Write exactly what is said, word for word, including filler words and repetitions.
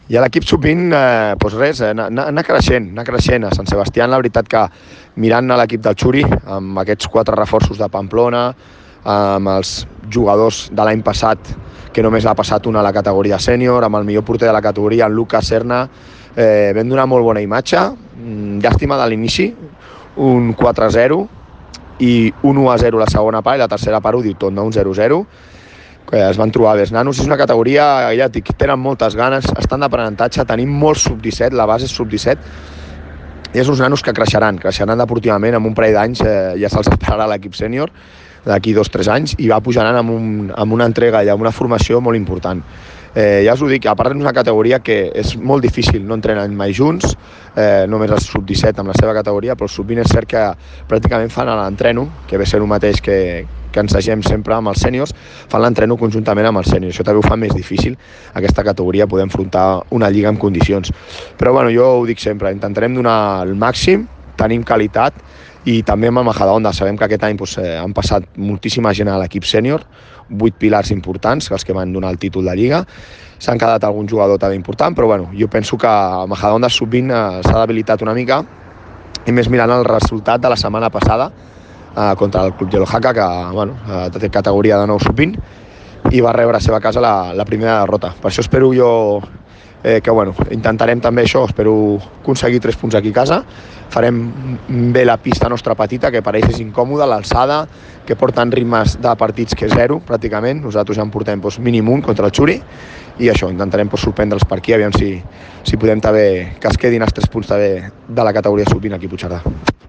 I a l'equip sub vint, eh, doncs res, eh, anar, anar creixent, anar creixent. A Sant Sebastià, la veritat que mirant a l'equip del Xuri, amb aquests quatre reforços de Pamplona, amb els jugadors de l'any passat, que només ha passat una a la categoria sènior, amb el millor porter de la categoria, en Lucas Serna, eh, vam donar molt bona imatge, llàstima de l'inici, un quatre a zero i un u a zero la segona part, i la tercera part ho diu tot, no? Un zero a zero, que es van trobar bé els nanos. És una categoria, ja dic, tenen moltes ganes, estan d'aprenentatge, tenim molt sub disset, la base és sub disset, i és uns nanos que creixeran, creixeran deportivament, amb un parell d'anys eh, ja se'ls esperarà l'equip sènior, d'aquí dos o tres anys, i va pujaran amb, un, amb una entrega i amb una formació molt important. Eh, ja us ho dic, a part d'una categoria que és molt difícil, no entrenen mai junts, eh, només el sub disset amb la seva categoria, però el sub vint és cert que pràcticament fan l'entreno, que ve ser el mateix que, que ensagem sempre amb els sèniors, fan l'entreno conjuntament amb els sèniors. Això també ho fa més difícil, aquesta categoria, poder enfrontar una lliga en condicions. Però bueno, jo ho dic sempre, intentarem donar el màxim, tenim qualitat, i també amb el Majadahonda. Sabem que aquest any doncs, eh, han passat moltíssima gent a l'equip sènior, vuit pilars importants, els que van donar el títol de Lliga. S'han quedat algun jugador també important, però bueno, jo penso que el Majadahonda sub vint eh, s'ha debilitat una mica, i més mirant el resultat de la setmana passada eh, contra el Club Yellow Jaca, que bueno, eh, té categoria de nou sub vint, i va rebre a seva casa la, la primera derrota. Per això espero jo eh, que bueno, intentarem també això, espero aconseguir tres punts aquí a casa. Farem bé la pista nostra petita, que per ells és incòmoda, l'alçada, que porten ritmes de partits que és zero, pràcticament. Nosaltres ja en portem doncs, mínim un contra el Xuri, i això, intentarem doncs, sorprendre'ls per aquí, aviam si, si podem també que es quedin els tres punts també de la categoria sub vint aquí a Puigcerdà.